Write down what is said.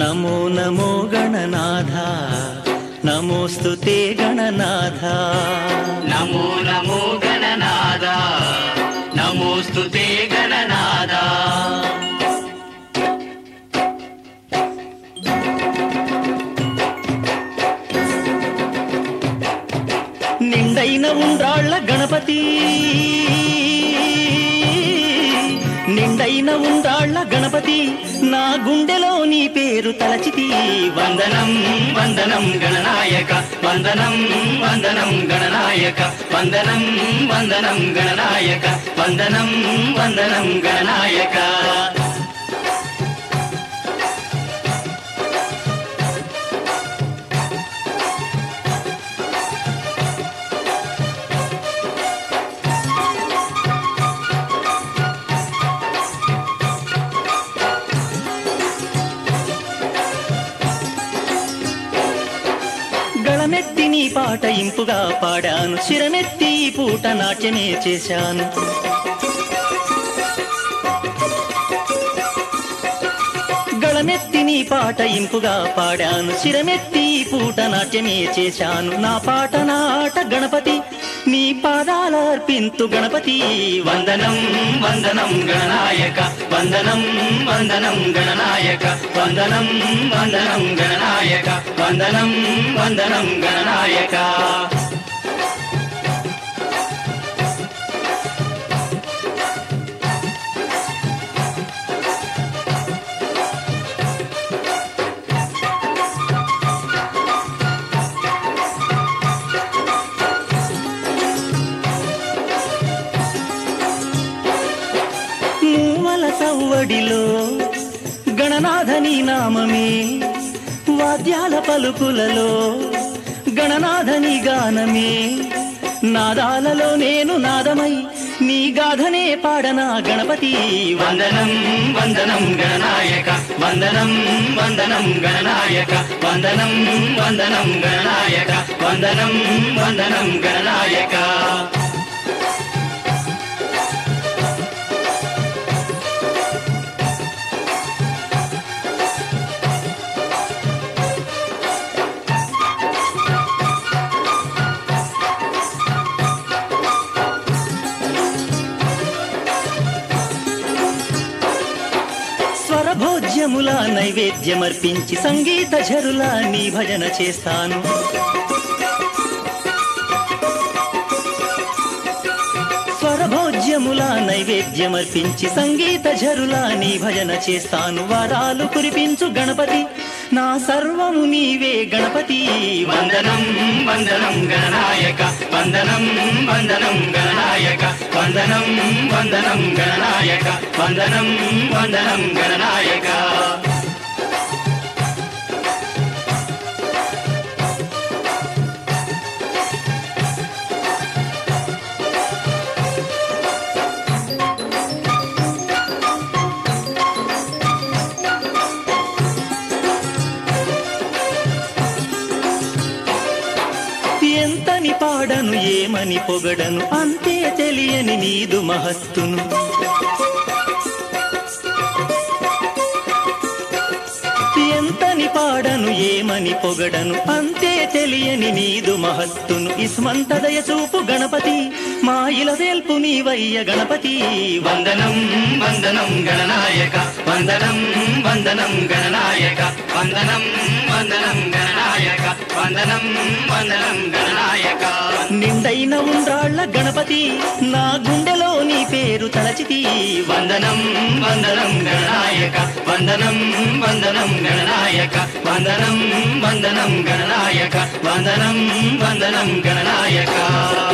నమో నమో గణనాథ నమోస్తుతే గణనాథ నమో నమో గణనాథ నమోస్తుతే గణనాథ నిండైన ఉండ్రాళ్ళ గణపతి నిండైన ఉండ్రాళ్ళ గణపతి నా గుండెలో నీ పేరు తలచితి వందనం వందనం గణనాయక వందనం వందనం గణనాయక వందనం వందనం గణనాయక వందనం వందనం గణనాయక గళమెత్తి నీ పాట ఇంపుగా పాడాను శిరమెత్తి ఈ పూట నాట్యమే చేశాను గళమెత్తి నీ పాట ఇంపుగా పాడాను శిరమెత్తి ఈ పూట నాట్యమే చేశాను నా పాట నా ఆట గణపతి నీ పాదాల అర్పింతు గణపతి వందనం వందనం గణనాయక వందనం వందనం గణనాయక వందనం వందనం గణనాయక వందనం వందనం గణనాయక సవ్వడిలో గణనాథని నామమే వాద్యాల పలుకులలో గణనాథని గానమే నాదాలలో నేను నాదమై నీ గాథనే పాడనా గణపతి వందనం వందనం గణనాయక వందనం వందనం గణనాయక వందనం వందనం గణనాయక వందనం వందనం గణనాయక స్వరభోజ్యముల నైవేద్యమర్పించి సంగీత ఝరులా నీ భజన చేస్తాను స్వరభోజ్యముల నైవేద్యమర్పించి సంగీత ఝరులా నీ భజన చేస్తాను వరాలు కురిపించు గణపతి నా సర్వము నీవే గణపతి వందనం వందనం గణనాయక వందనం వందనం గణనాయక వందనం వందనం గణనాయక వందనం వందనం గణనాయక ఎంతని పాడను ఏమని పొగడను అంతే తెలియని నీదు మహత్తును ఎంతని పాడను ఏమని పొగడను అంతే తెలియని నీదు మహత్తును ఇస్మంతదయ చూపు గణపతి మా ఇలవేల్పు నీవయ్య గణపతి వందనం వందనం గణనాయక వందనం వందనం గణనాయక వందనం వందనం గణనాయక వందనం వందనం గణనాయక నిండైన ఉండ్రాళ్ళ గణపతి నా గుండెలో నీ పేరు తలచితి వందనం వందనం గణనాయక వందనం వందనం గణనాయక వందనం వందనం గణనాయక వందనం వందనం గణనాయక